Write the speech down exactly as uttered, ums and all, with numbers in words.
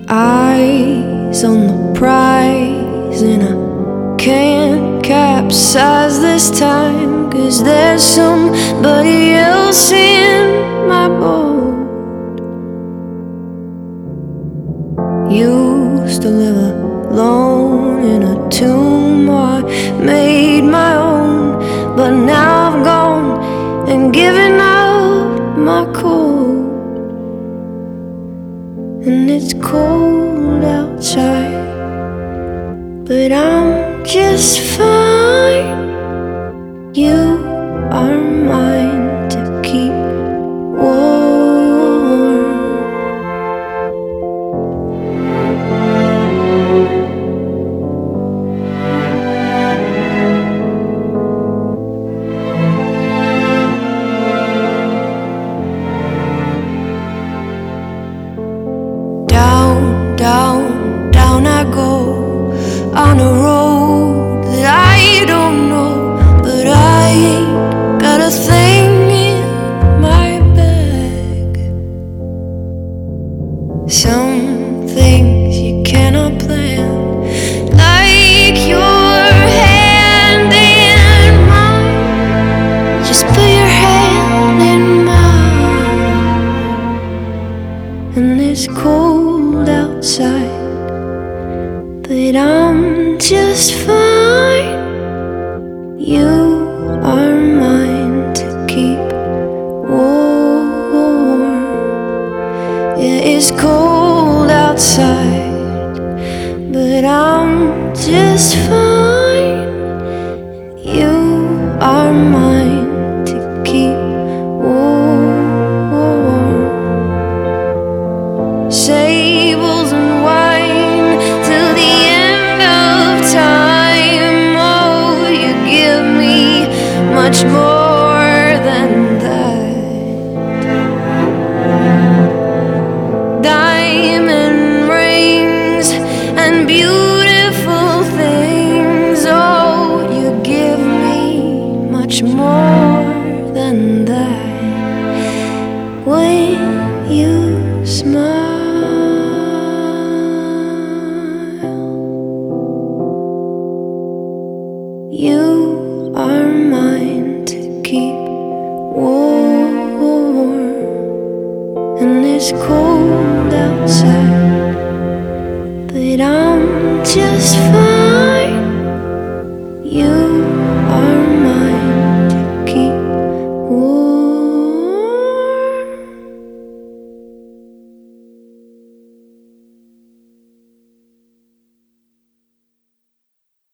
Eyes on the prize, and I can't capsize this time, 'cause there's somebody else in my boat. Used to live alone in a tomb I made my own, but now I've gone and given up my code. And it's cold outside, but I'm just fine. You are mine to keep warm. Down, down, down I go, on a road that I don't know, but I ain't got a thing in my bag. Some things you cannot plan, like your hand in mine. Just put your hand in mine. And it's cold outside, but I'm just fine. You are mine to keep warm. Yeah, it's cold outside, but I'm just fine. You are mine to keep warm. Sables and wine till the end of time. Oh, you give me much more